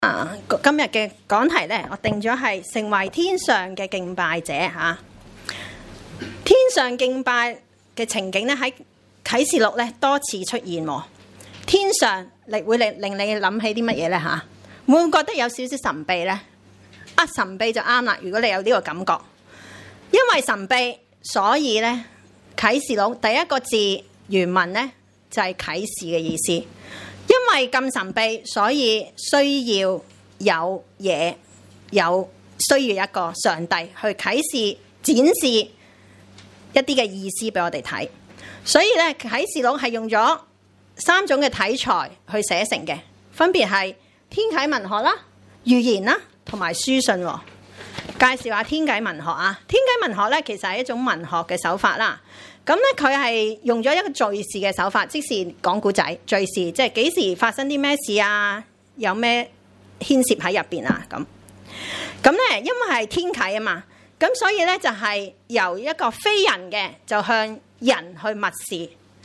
今日嘅講題呢，我定咗係成為天上嘅敬拜者嚇。天上敬拜嘅情景呢，喺啟示錄呢多次出現喎。天上會令你諗起啲乜嘢呢？嚇？會唔會覺得有少少神秘呢？神秘就啱啦。如果你有呢個感覺，因為神秘，所以呢啟示錄第一個字原文呢就係啟示嘅意思。因為咁神秘，所以需要有嘢，需要一個上帝去啟示、展示一啲嘅意思俾我哋睇。所以咧，啟示錄係用咗3種嘅題材去寫成嘅，分別係天啟文學啦、預言啦同埋書信。介紹下天啟文學啊！天啟文學咧其實係一種文學嘅手法啦。咁咧佢係用咗一個敘事嘅手法，即是講古仔敘事，即係幾時發生啲咩事啊？有咩牽涉喺入邊啊？咁咧，因為係天啟啊嘛，咁所以咧就係由一個非人嘅就向人去默示，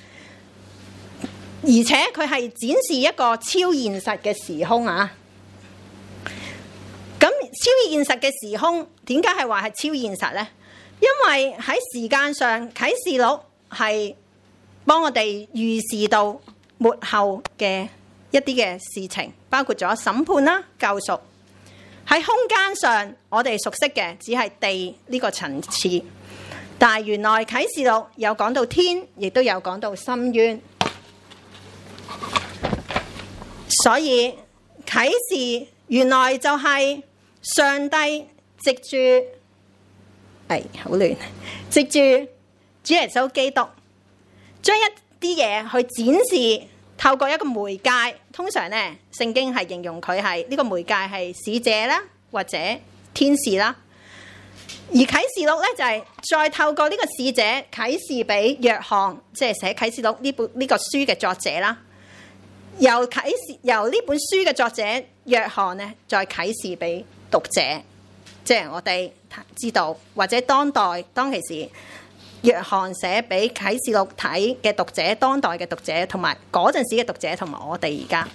而且佢係展示一個超現實嘅時空啊！咁超現實嘅時空點解係話係超現實呢？因為喺時間上，啟示錄係幫我哋預示到末後嘅一啲嘅事情，包括咗審判啦、救贖。喺空間上，我哋熟悉嘅只係地呢個層次，但係原來啟示錄有講到天，亦都有講到深淵。所以啟示原來就係上帝藉住好亂，藉住主耶穌基督將一啲嘢去展示，透過一個媒介。通常呢，聖經係形容佢係呢個媒介係使者啦，或者天使啦。而啟示錄呢，就係再透過呢個使者啟示俾約翰，即係寫啟示錄呢個書嘅作者啦。由呢本書嘅作者約翰呢，再啟示俾讀者。即係我哋知道，或者當其時約翰寫俾啟示錄睇嘅讀者，當代嘅讀者，同埋嗰陣時嘅讀者，同埋我哋而家。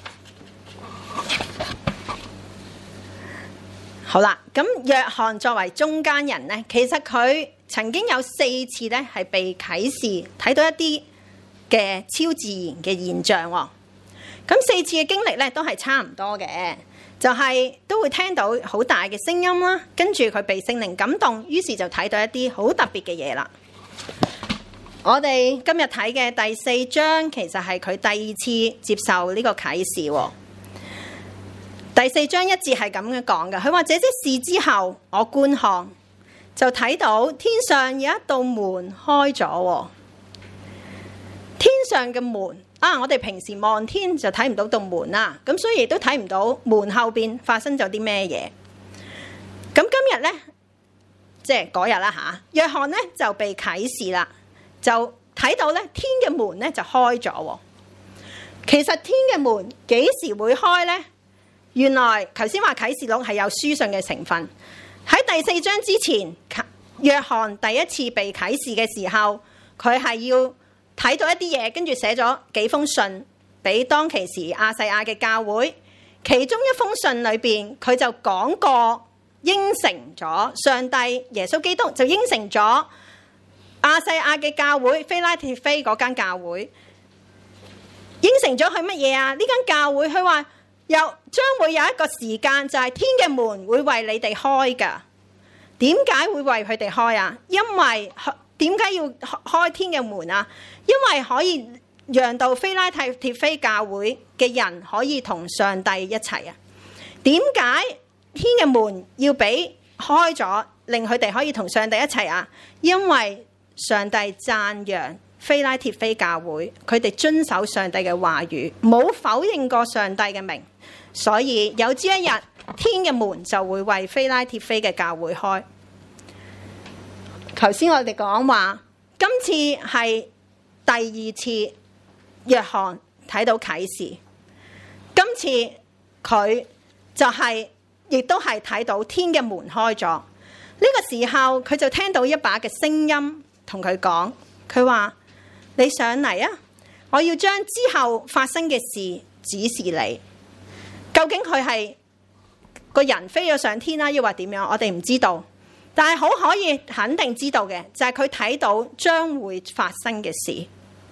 好啦，咁約翰作為中間人呢，其實佢曾經有4次呢係被啟示睇到一啲嘅超自然嘅現象。咁4次嘅經歷呢都係差唔多嘅。就係都會聽到好大嘅聲音啦，跟住佢被聖靈感動，於是就睇到一啲好特別嘅嘢啦。我哋今日睇嘅第4章，其實係佢第2次接受呢個啟示。第4章1節係咁樣講嘅，佢話：這些事之後，我觀看，就睇到天上有一道門開咗。天上嘅門。我哋平時望天就睇唔到道門啦，咁所以亦都睇唔到門後邊發生咗啲咩嘢。咁今日呢，即係嗰日啦嚇，約翰呢就被啟示啦，就睇到呢天嘅門呢就開咗。其實天嘅門幾時會開呢？原來頭先話啟示錄係有書信嘅成分。喺第4章之前，約翰第一次被啟示嘅時候，佢係要睇到一啲嘢，跟住寫咗幾封信俾當其時亞細亞嘅教會。其中一封信裏邊，佢就講過應承咗上帝耶穌基督就應承咗亞細亞嘅教會非拉鐵非嗰間教會，應承咗佢乜嘢啊？呢間教會佢話將會有一個時間，就係天嘅門會為你哋開噶。點解會為佢哋開啊？因為點解要開天嘅門啊？因為可以讓到非拉鐵非教會嘅人可以同上帝一齊啊。點解天嘅門要俾開咗，令佢哋可以同上帝一齊啊？因為上帝讚揚非拉鐵非教會，佢哋遵守上帝嘅話語，冇否認過上帝嘅名，所以有朝一日天嘅門就會為非拉鐵非嘅教會開。頭先我哋講話，今次係第2次約翰睇到啟示，今次佢就亦都係睇到天嘅門開咗。呢個時候佢就聽到一把嘅聲音同佢講，佢話：你上嚟啊！我要將之後發生嘅事指示你。究竟佢係個人飛咗上天啦，抑或點樣，我哋唔知道。但係好可以肯定知道嘅，就係佢睇到將會發生嘅事，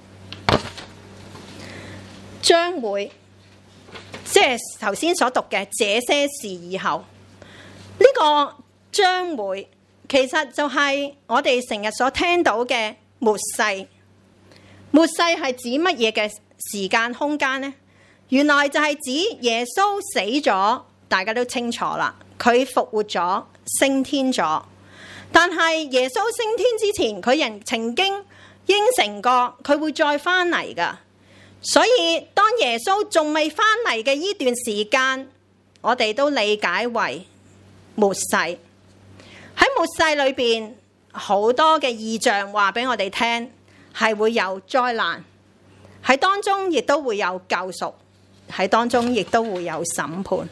將會即係頭先所讀嘅這些事以後，呢個將會其實就係我哋成日所聽到嘅末世。末世係指乜嘢嘅時間空間呢？原來就係指耶穌死咗，大家都清楚啦。佢復活咗，升天咗。但係耶穌升天之前，佢人曾經應承過佢會再翻嚟噶。所以當耶穌仲未翻嚟嘅呢段時間，我哋都理解為末世。喺末世裏邊，好多嘅異象話俾我哋聽，係會有災難，喺當中亦都會有救贖，喺當中亦都會有審判。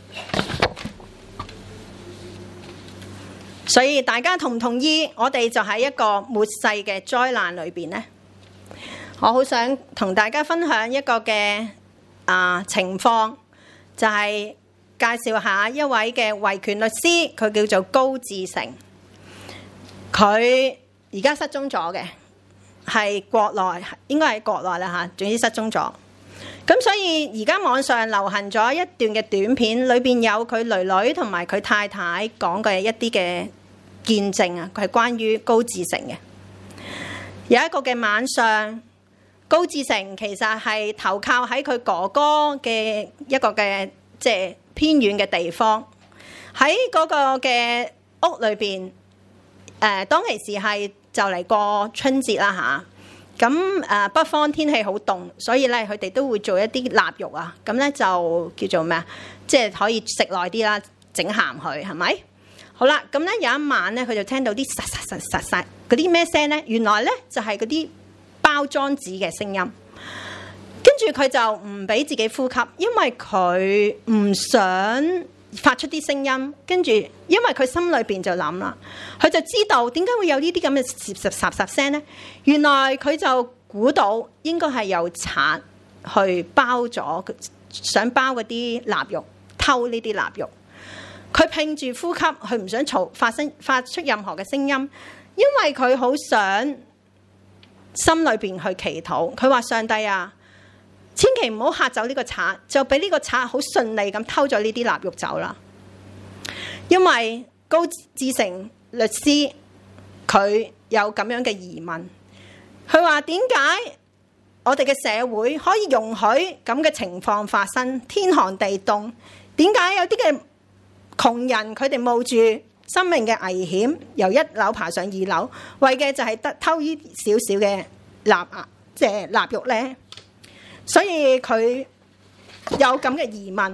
所以大家同唔同意我哋就喺一個末世嘅災難裏邊呢？我好想同大家分享一個嘅情況，就係介紹下一位嘅維權律師，佢叫做高志成。佢而家失蹤咗嘅，係國內，應該係國內啦嚇，總之失蹤咗。咁所以而家網上流行咗一段嘅短片，裏邊有佢囡囡同埋佢太太講嘅一啲嘅見證啊，佢係關於高志成嘅。有一個嘅晚上，高志成其實係投靠喺佢哥哥嘅一個嘅即係偏遠嘅地方，喺嗰個嘅屋裏邊。當其時係就嚟過春節啦嚇，咁北方天氣好凍，所以咧佢哋都會做一啲臘肉啊，咁咧就叫做咩啊？即係可以食耐啲啦，整鹹佢係咪？好啦，咁咧有一晚咧，佢就聽到啲實嗰啲咩聲咧？原來咧就係嗰啲包裝紙嘅聲音，跟住佢就唔俾自己呼吸，因為佢唔想發出啲聲音，跟住因為佢心裏邊就諗啦，佢就知道點解會有呢啲咁嘅霎聲呢？原來佢就估到應該係有賊去包咗，想包嗰啲臘肉，偷呢啲臘肉。佢拼住呼吸，佢唔想發出任何嘅聲音，因為佢好想心裏邊去祈禱。佢話上帝啊，千祈唔好嚇走呢個賊，就俾呢個賊好順利咁偷咗呢啲臘肉走啦。因為高志成律師佢有咁樣嘅疑問，佢話點解我哋嘅社會可以容許咁嘅情況發生？天寒地凍，點解有啲嘅窮人佢哋冒住生命嘅危險，由一樓爬上二樓，為嘅就係得偷呢少少嘅臘肉呢？所以佢有咁嘅疑問。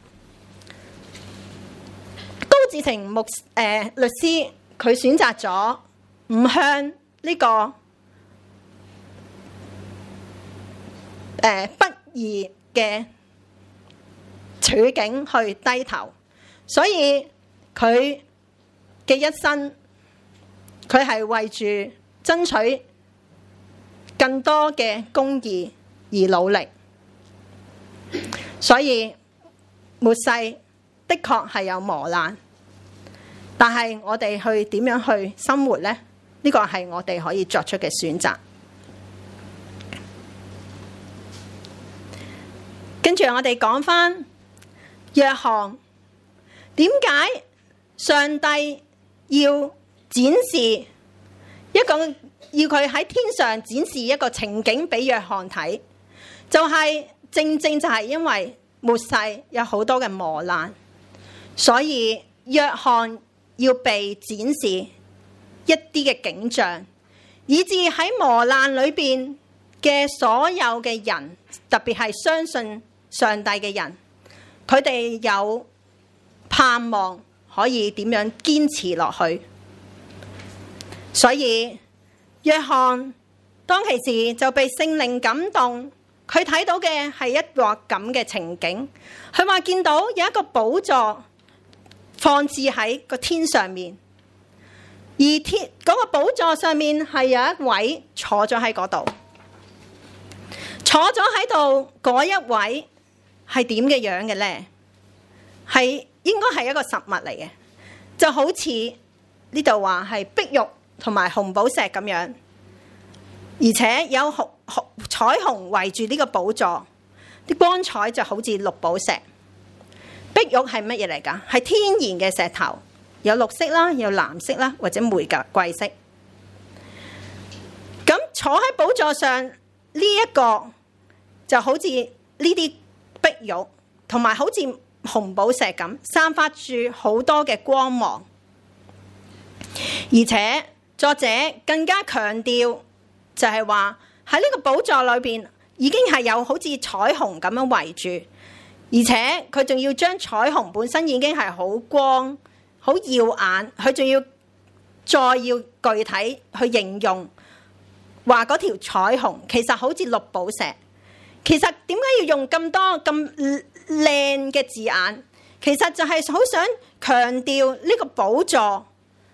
高志成律師佢選擇咗唔向呢個不義嘅處境去低頭，所以佢嘅一生佢係為住爭取更多嘅公義而努力。所以末世的確係有磨難，但係我哋去點樣去生活呢？呢個係我哋可以作出嘅選擇。跟住我哋講返約翰，點解上帝要展示一個，要佢喺天上展示一個情景俾約翰睇？就係正正就係因為末世有好多嘅磨難，所以約翰要被展示一啲嘅景象，以致喺磨難裏邊嘅所有嘅人，特別係相信上帝嘅人，佢哋有盼望可以點樣堅持落去。所以約翰當其時就被聖靈感動，佢睇到嘅係一個咁嘅情景。佢話見到有一個寶座放置喺個天上面，而嗰個寶座上面係有一位坐咗喺嗰度，坐咗喺度嗰一位係點嘅樣嘅呢？係應該係一個實物嚟嘅，就好似呢度話係碧玉同埋紅寶石咁樣，而且有彩虹圍住呢個寶座，啲光彩就好似綠寶石。碧玉係乜嘢嚟㗎？係天然嘅石頭，有綠色啦，有藍色啦，或者玫瑰色。咁坐喺寶座上呢一個就好似呢啲碧玉，同埋好似紅寶石咁，散發住好多嘅光芒。而且作者更加強調，就係話喺呢個寶座裏邊已經係有好似彩虹咁樣圍住，而且佢仲要將彩虹本身已經係好光、好耀眼，佢仲要再要具體去形容，話嗰條彩虹其實好似綠寶石。其實點解要用咁多咁靚嘅字眼？其實就係好想強調呢個寶座，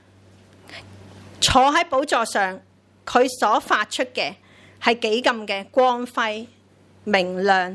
坐喺寶座上，佢所發出嘅係幾咁嘅光輝明亮。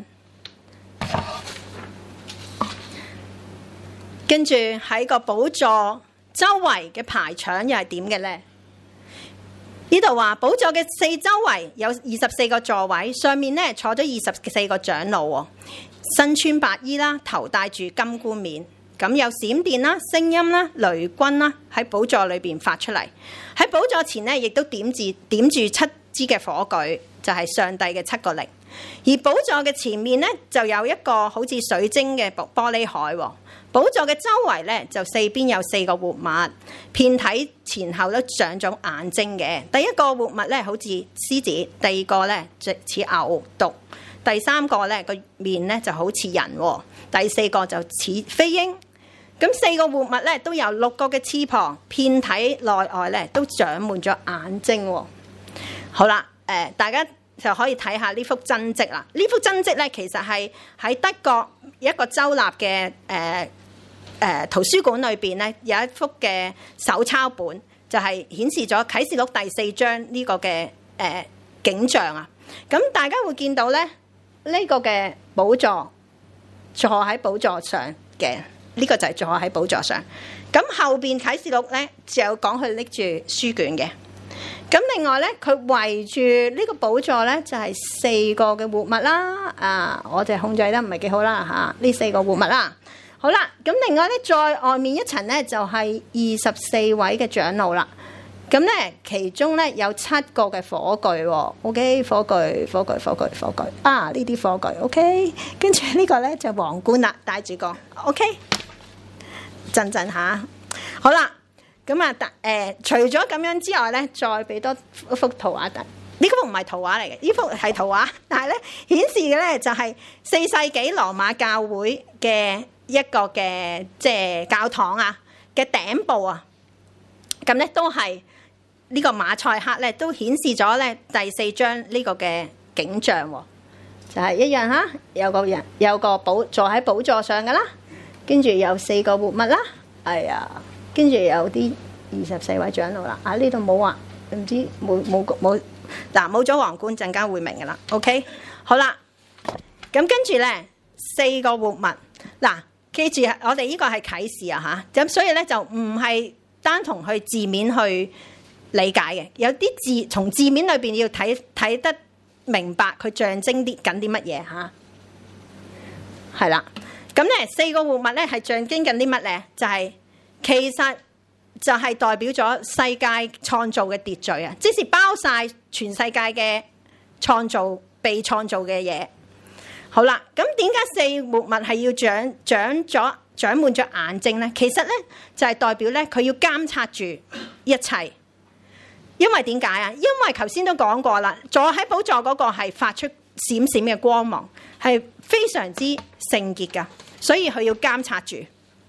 跟住喺個寶座周圍嘅排場又係點嘅呢？呢度話寶座嘅四周圍有24個座位，上面咧坐咗24個長老，身穿白衣啦，頭戴住金冠冕。咁有閃電啦、聲音啦、雷轟啦喺寶座裏邊發出嚟。喺寶座前咧，亦都點住7支嘅火炬，就係上帝嘅7個靈。而寶座嘅前面咧，就有一個好似水晶嘅玻璃海。寶座嘅周圍咧，就四邊有4個活物，遍體前後都長咗眼睛嘅。第一個活物咧好似獅子，第二個咧就似牛犢，第三個咧個面咧就好似人，第四個就似飛鷹。咁4個活物咧都有6個嘅翅膀，遍體內外咧都長滿咗眼睛。好啦，大家就可以睇下呢幅真跡啦。呢幅真跡咧其實係喺德國一個州立嘅圖書館裏邊咧有一幅嘅手抄本，就係顯示咗啟示錄第4章呢個嘅景象啊。咁大家會見到咧呢個嘅寶座，坐喺寶座上嘅呢個就係坐喺寶座上。咁後邊啟示錄咧就有講佢拎住書卷嘅。咁另外咧佢圍住呢個寶座咧就係4個嘅活物啦。我就控制得唔係幾好啦嚇，呢4個活物啦。好啦，咁另外咧，再外面一層咧就係24位嘅長老啦。咁咧，其中咧有7個嘅火炬喎。OK， 火炬啊！呢啲火炬 OK。跟住呢個咧就皇冠啦，戴住個 OK。震下。好啦，咁啊，除咗咁樣之外咧，再俾多一幅圖畫。呢幅唔係圖畫嚟嘅，呢幅係圖畫，但係咧顯示嘅咧就係4世紀羅馬教會嘅一個嘅即係教堂啊嘅頂部啊，咁咧都係呢個馬賽克咧都顯示咗咧第4章呢個嘅景象喎，就係一樣嚇，有個人有個坐喺寶座上噶啦，跟住有4個活物啦，係啊，跟住有啲24位長老啦，呢度冇話唔知冇嗱冇咗皇冠，陣間會明噶啦 ，OK， 好啦，咁跟住咧4個活物嗱。記住，我哋呢個係啟示啊嚇，咁所以咧就唔係單從去字面去理解嘅，有啲字從字面裏邊要睇得明白佢象徵緊啲乜嘢嚇，係啦。咁咧4個活物咧係象徵緊啲乜咧？就係其實就係代表咗世界創造嘅秩序啊，即是包晒全世界嘅創造被創造嘅嘢。好啦，咁點解4活物係要長滿咗眼睛咧？其實咧就係代表咧佢要監察住一切。因為點解啊？因為頭先都講過啦，坐喺寶座嗰個係發出閃閃嘅光芒，係非常之聖潔噶，所以佢要監察住。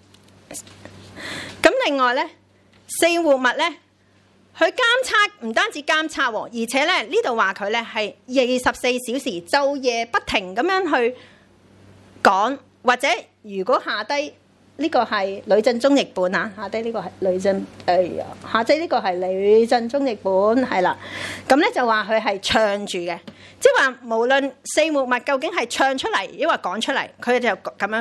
咁另外咧4活物咧，佢監測唔單止監測喎，而且咧呢度話佢咧係24小時晝夜不停咁樣去講，或者如果下低呢個係呂振中譯本啊，下低呢個係呂振，下低呢個係呂振中譯本係啦，咁咧就話佢係唱住嘅，即係話無論4活物究竟係唱出嚟，抑或講出嚟，佢就咁樣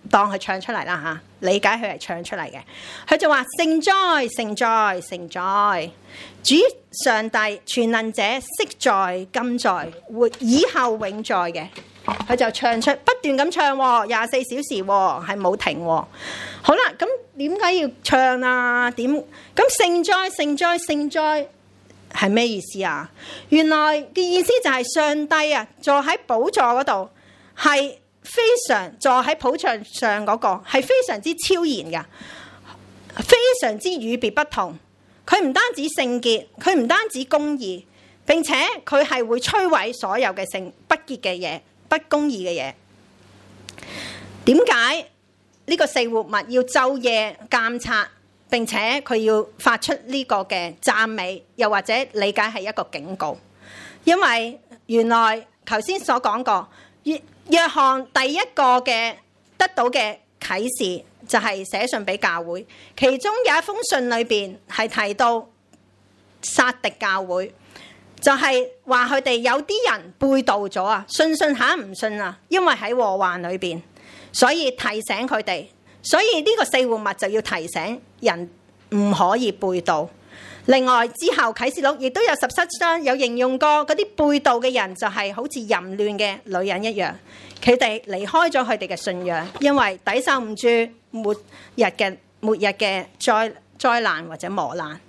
當佢唱出嚟啦嚇，理解佢係唱出嚟嘅。佢就話聖哉聖哉聖哉，主上帝全能者昔在今在活以後永在嘅。佢就唱出不斷咁唱喎，24小時喎，係冇停喎。好啦，咁點解要唱啊？點咁聖哉聖哉聖哉係咩意思啊？原來嘅意思就係上帝啊，坐喺寶座嗰度係非常坐喺寶座上嗰個係非常之超然嘅，非常之與別不同。佢唔單止聖潔，佢唔單止公義，並且佢係會摧毀所有嘅不潔嘅嘢、不公義嘅嘢。點解呢個四活物要晝夜監察，並且佢要發出呢個嘅讚美，又或者理解係一個警告？因為原來頭先所講過，約翰第一個嘅得到嘅啟示就係寫信俾教會，其中有一封信裏邊係提到撒狄教會，就係話佢哋有啲人背道咗啊，信下唔信啊，因為喺禍患裏邊，所以提醒佢哋。所以呢個四活物就要提醒人唔可以背道。另外之後啟示錄亦都有17章有形容過嗰啲背道嘅人就係好似淫亂嘅女人一樣，佢哋離開咗佢哋嘅信仰，因為抵受唔住末日嘅災難或者磨難。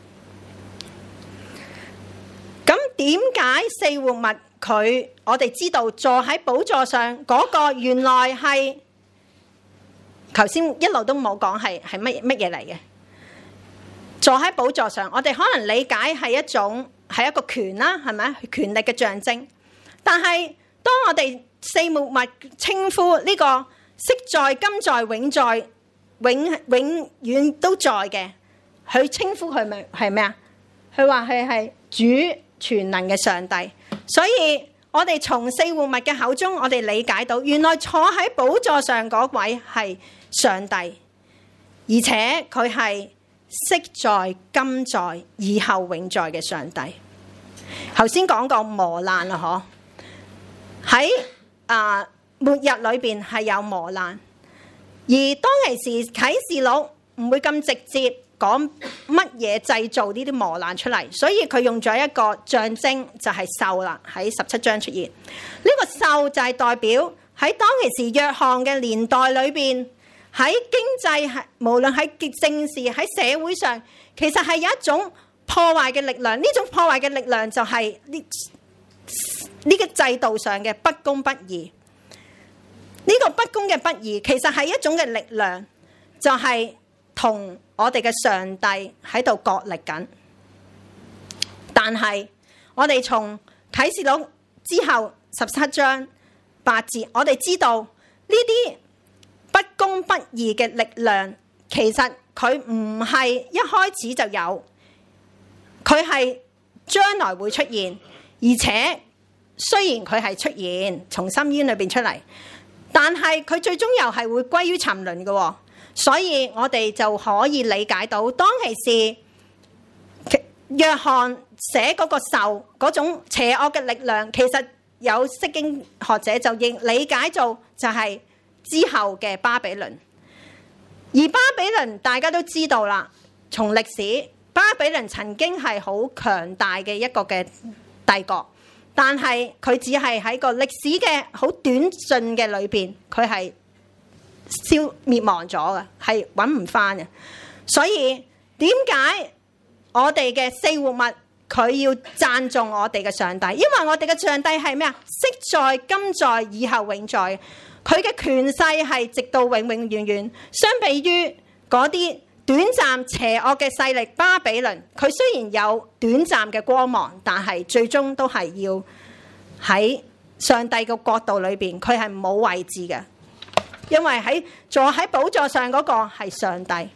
咁點解四活物我哋知道坐喺寶座上嗰個原來係頭先一路都冇講係乜嘢嚟嘅？坐喺寶座上，我哋可能理解係一個權啦，係咪？權力嘅象徵。但係當我哋四活物稱呼呢個昔在、今在、永在、永遠都在嘅，佢稱呼佢咪係咩啊？佢話佢係主全能嘅上帝。所以我哋從四活物嘅口中，我哋理解到原來坐喺寶座上嗰位係上帝，而且佢係昔在、今在、以後永在嘅上帝。頭先講過磨難啦，喺末日裏邊係有磨難，而當其時啟示錄唔會咁直接講乜嘢製造呢啲磨難出嚟，所以佢用咗一個象徵就係獸啦，喺17章出現。呢個獸就係代表喺當其時約翰嘅年代裏邊，喺經濟無論喺政治喺社會上，其實係有一種破壞嘅力量。呢種破壞嘅力量就係呢個制度上嘅不公不義。呢個不公嘅不義其實係一種嘅力量，就係同我哋嘅上帝喺度角力緊。但係我哋從啟示錄之後17章8節，我哋知道呢啲不公不義嘅力量，其實佢唔係一開始就有，佢係將來會出現，而且雖然佢係出現從深淵裏邊出嚟，但係佢最終又係會歸於沉淪嘅。所以我哋就可以理解到，當其時約翰寫嗰個獸嗰種邪惡嘅力量，其實有釋經學者就理解做就係之後嘅巴比倫。而巴比倫大家都知道啦，從歷史巴比倫曾經係好強大嘅一個嘅帝國，但係佢只係喺個歷史嘅好短進嘅裏邊，佢係滅亡咗嘅，係揾唔翻嘅。所以點解我哋嘅四活物佢要讚頌我哋嘅上帝？因為我哋嘅上帝係咩啊？昔在、今在、以後永在。佢嘅權勢係直到永永遠遠。相比於嗰啲短暫邪惡嘅勢力巴比倫，佢雖然有短暫嘅光芒，但係最終都係要喺上帝嘅國度裏邊，佢係冇位置嘅。因為坐喺寶座上嗰個係上帝，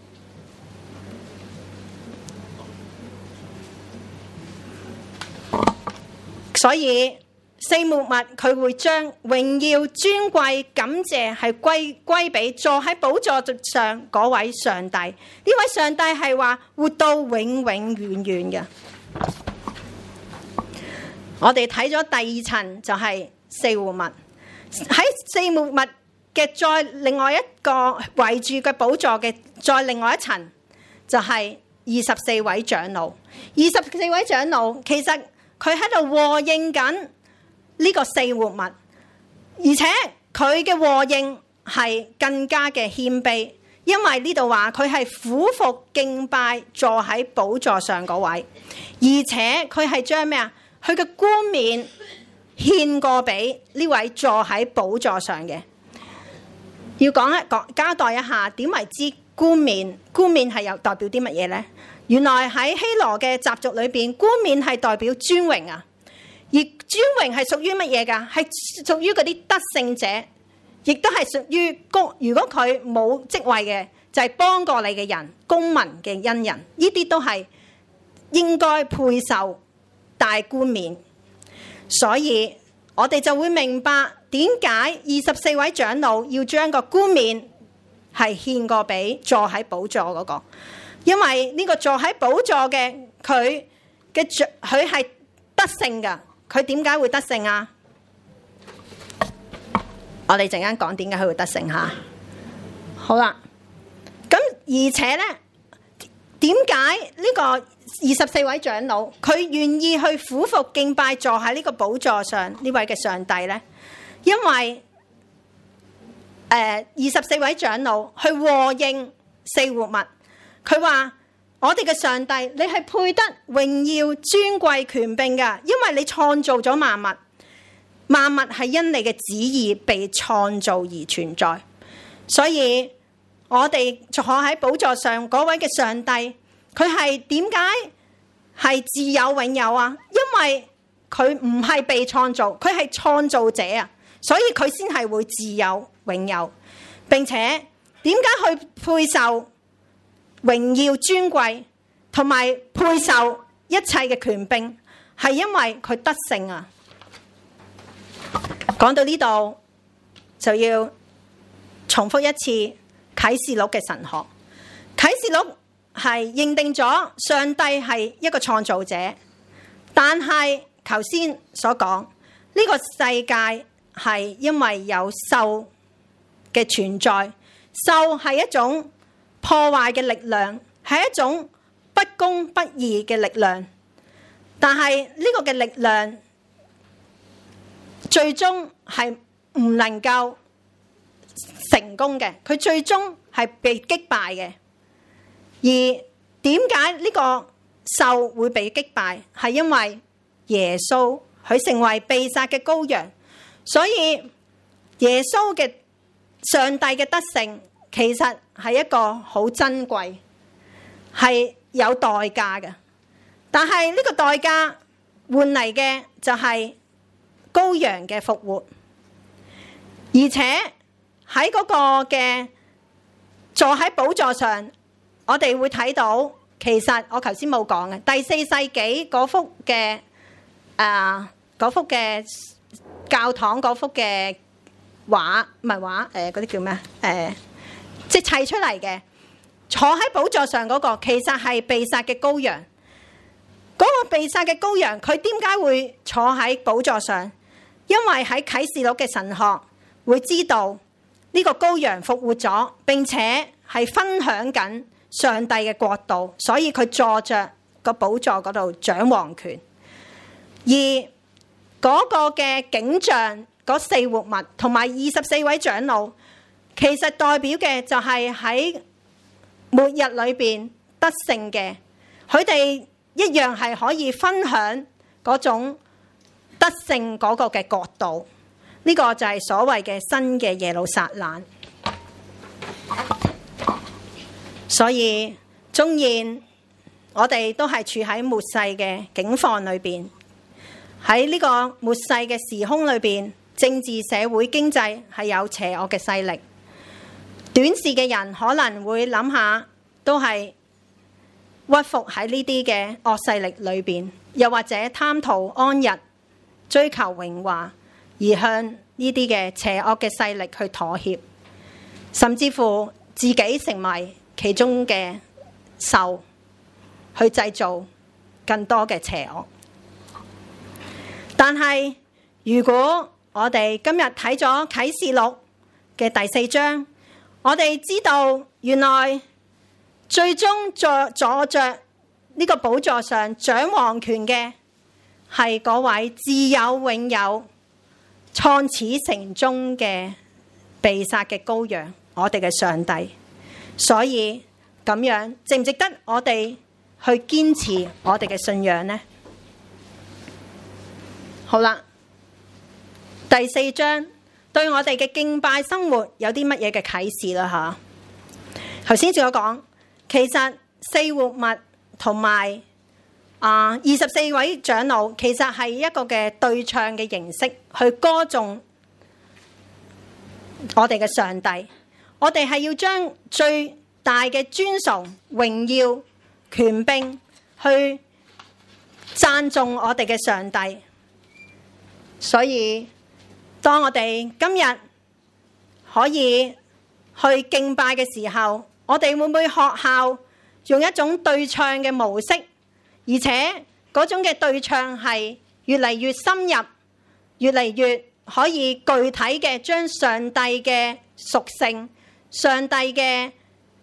所以四活物佢會將榮耀、尊貴、感謝係歸俾坐喺寶座上嗰位上帝。呢位上帝係話活到永永遠遠嘅。我哋睇咗第二層就係四活物，喺四活物嘅再另外一個圍住嘅寶座嘅再另外一層，就係24位長老。24位長老其實佢喺度和應緊呢個四活物，而且佢嘅和應係更加嘅謙卑，因為呢度話佢係俯伏敬拜坐喺寶座上嗰位，而且佢係將咩啊？佢嘅冠冕獻過俾呢位坐喺寶座上嘅。要講交代一下點為之冠冕？冠冕係有代表啲乜嘢呢？原來喺希羅嘅習俗裏邊，冠冕係代表尊榮啊。而尊榮係屬於乜嘢㗎？係屬於嗰啲得勝者，亦都係屬於如果佢冇職位嘅，就係幫過你嘅人，公民嘅恩人，呢啲都係應該配受大冠冕。所以我哋就會明白點解24位長老要將個冠冕係獻過俾坐喺寶座嗰個，因為呢個坐喺寶座嘅佢係得勝㗎。佢點解會得勝啊？我哋陣間講點解佢會得勝嚇。好啦，咁而且呢，點解呢個24位長老佢願意去俯伏敬拜坐喺呢個寶座上呢位嘅上帝呢？因為24位長老去和應四活物，佢話：我哋嘅上帝，你係配得榮耀、尊貴、權柄㗎，因為你創造咗萬物，萬物係因你嘅旨意被創造而存在。所以我哋坐喺寶座上嗰位嘅上帝，佢係點解係自有永有啊？因為佢唔係被創造，佢係創造者啊，所以佢先係會自有永有。並且點解佢配受榮耀尊貴同埋配受一切嘅權柄，係因為佢得勝啊！講到呢度就要重複一次啟示錄嘅神學。啟示錄係認定咗上帝係一個創造者，但係頭先所講呢個世界係因為有獸嘅存在，獸係一種破壞嘅力量，係一種不公不義嘅力量，但係呢個嘅力量最終係唔能夠成功嘅，佢最終係被擊敗嘅。而點解呢個獸會被擊敗？係因為耶穌佢成為被殺嘅羔羊，所以耶穌嘅上帝嘅得勝其實係一個好珍貴，係有代價嘅。但係呢個代價換嚟嘅就係羔羊嘅復活，而且喺嗰個嘅坐喺寶座上，我哋會睇到，其實我頭先冇講嘅第4世紀嗰幅嘅教堂嗰幅嘅畫，唔係畫，嗰啲叫咩？即係砌出嚟嘅，坐喺寶座上嗰個，其實係被殺嘅羔羊。嗰個被殺嘅羔羊，佢點解會坐喺寶座上？因為喺啟示錄嘅神學會知道呢個羔羊復活咗，並且係分享緊上帝嘅國度，所以佢坐着個寶座嗰度掌王權。而嗰個嘅景象，嗰四活物同埋24位長老，其實代表嘅就係喺末日裏邊得勝嘅，佢哋一樣係可以分享嗰種得勝嗰個嘅國度。呢個就係所謂嘅新嘅耶路撒冷。所以縱然我哋都係處喺末世嘅境況裏邊，喺呢個末世嘅時空裏邊，政治、社會、經濟係有邪惡嘅勢力。短視嘅人可能會諗下，都係屈服喺呢啲嘅惡勢力裏邊，又或者貪圖安逸、追求榮華，而向呢啲嘅邪惡嘅勢力去妥協，甚至乎自己成為其中嘅獸，去製造更多嘅邪惡。但係如果我哋今日睇咗啟示錄， 嘅第4章，我哋知道原來最終坐着呢個寶座上掌王權嘅係嗰位自有永有、創始成終嘅被殺嘅羔羊，我哋嘅上帝。所以咁樣值唔值得我哋去堅持我哋嘅信仰呢？好啦，第4章對我哋嘅敬拜生活有啲乜嘢嘅啟示啦？吓，頭先仲有講，其實4活物同埋24位長老，其實係一個嘅對唱嘅形式，去歌頌我哋嘅上帝。我哋係要將最大嘅尊崇、榮耀、權柄去讚頌我哋嘅上帝。所以當我哋今日可以去敬拜嘅時候，我哋會唔會學校用一種對唱嘅模式，而且嗰種嘅對唱係越嚟越深入，越嚟越可以具體嘅將上帝嘅屬性、上帝嘅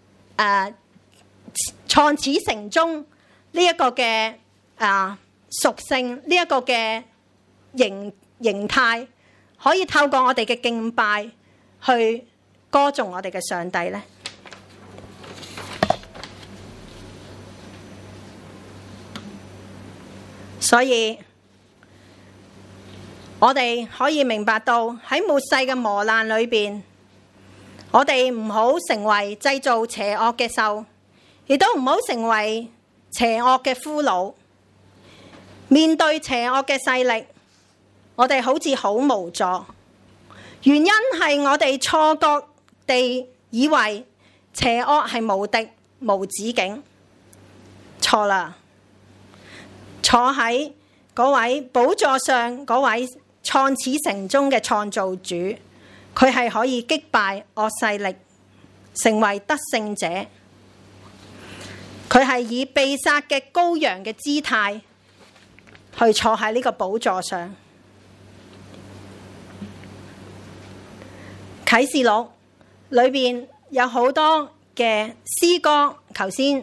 創始成終呢一個嘅屬性，呢一個嘅形態，可以透過我哋嘅敬拜去歌頌我哋嘅上帝呢？所以我哋可以明白到喺末世嘅磨難裏邊，我哋唔好成為製造邪惡嘅獸，亦都唔好成為邪惡嘅俘虜。面對邪惡嘅勢力，我哋好似好無助，原因係我哋錯覺地以為邪惡係無敵無止境。錯啦！坐喺嗰位寶座上嗰位創始成終嘅創造主，佢係可以擊敗惡勢力，成為得勝者。佢係以被殺嘅羔羊嘅姿態去坐喺呢個寶座上。啟示錄裏邊有好多嘅詩歌，頭先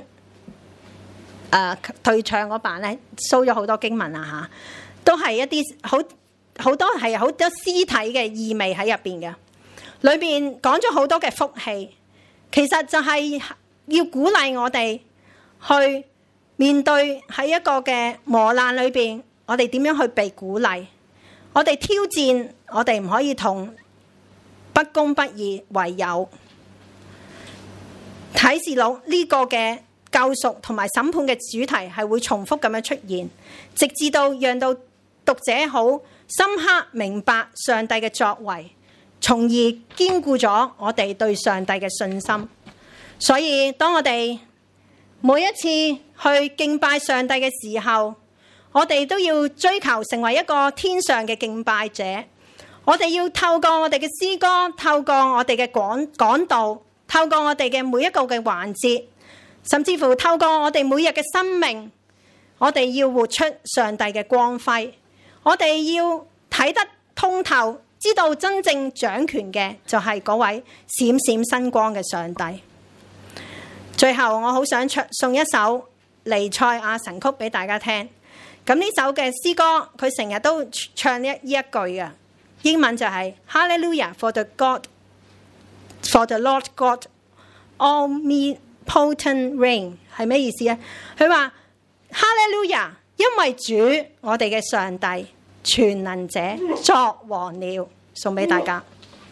對唱嗰版咧，show咗好多經文啊，都係一啲好多係好多屍體嘅意味喺入邊嘅。裏邊講咗好多嘅福氣，其實就係要鼓勵我哋去面對喺一個嘅磨難裏邊，我哋點樣去被鼓勵？我哋挑戰，我哋唔可以同不公不義為友。啟示錄呢個嘅救贖同埋審判嘅主題係會重複咁樣出現，直至到讓到讀者好深刻明白上帝嘅作為，從而堅固咗我哋對上帝嘅信心。所以當我哋每一次去敬拜上帝嘅時候，我哋都要追求成為一個天上嘅敬拜者。我哋要透過我哋嘅詩歌，透過我哋嘅講道，透過我哋嘅每一個嘅環節，甚至乎透過我哋每日嘅生命，我哋要活出上帝嘅光輝。我哋要睇得通透，知道真正掌權嘅就係嗰位閃閃生光嘅上帝。最後我好想送一首彌賽亞神曲俾大家聽。咁呢首嘅詩歌佢成日都唱呢一句嘅，英文就係 Hallelujah for the Lord God Omnipotent Reign， 係咩意思啊？佢話 Hallelujah， 因為主我哋嘅上帝全能者作王了。送俾大家。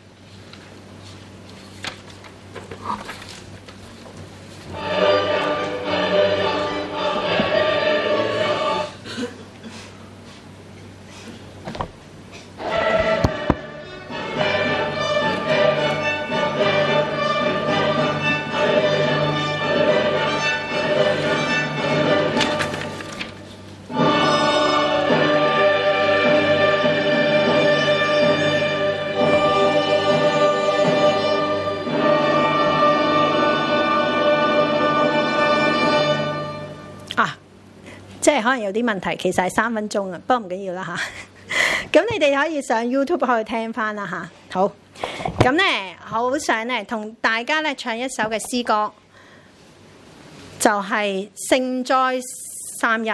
即係可能有啲問題，其實係3分鐘啊，不過唔緊要啦嚇。咁你哋可以上 YouTube 去聽翻啦嚇。好。 咁咧，好想咧同大家咧唱一首嘅詩歌，就係聖哉三一。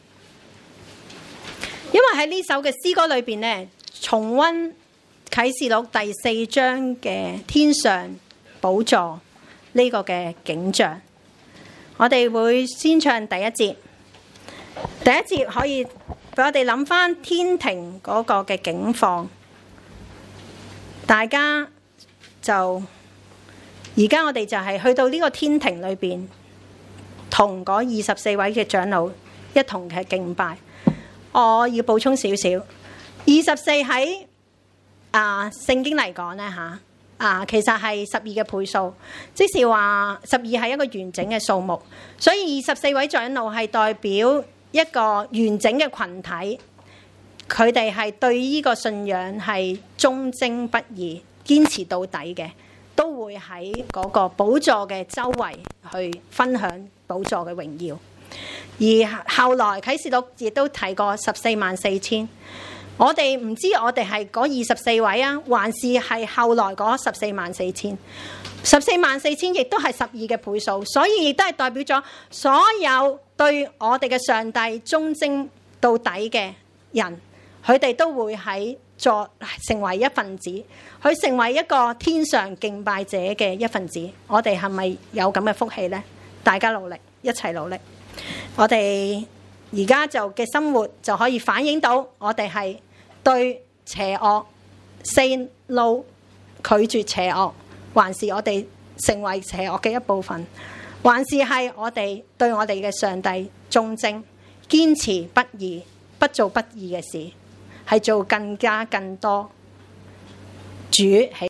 因為喺呢首嘅詩歌裏邊咧，重溫啟示錄第4章嘅天上寶座呢個嘅景象。我哋會先唱第一節，第一節可以俾我哋諗翻天庭嗰個嘅景況。大家就而家我哋就係去到呢個天庭裏邊，同嗰24位嘅長老一同嘅敬拜。我要補充少少，24喺聖經嚟講咧其實係12嘅倍數，即是話12係一個完整嘅數目，所以24位長老係代表一個完整嘅群體，佢哋係對呢個信仰係忠貞不二、堅持到底嘅，都會喺嗰個寶座嘅周圍去分享寶座嘅榮耀。而後來啟示錄亦都提過144000，我哋唔知我哋係嗰24位啊，還是係後來嗰144000。144000亦都係12嘅倍數，所以亦都係代表咗所有對我哋嘅上帝忠貞到底嘅人，佢哋都會喺成為一份子，佢成為一個天上敬拜者嘅一份子。我哋係咪有咁嘅福氣呢？大家努力，一齊努力。我哋而家就嘅生活就可以反映到我哋係對邪惡 say no， 拒絕邪惡，還是我哋成為邪惡嘅一部分，還是係我哋對我哋嘅上帝忠貞，堅持不義，不做不義嘅事，係做更多主喜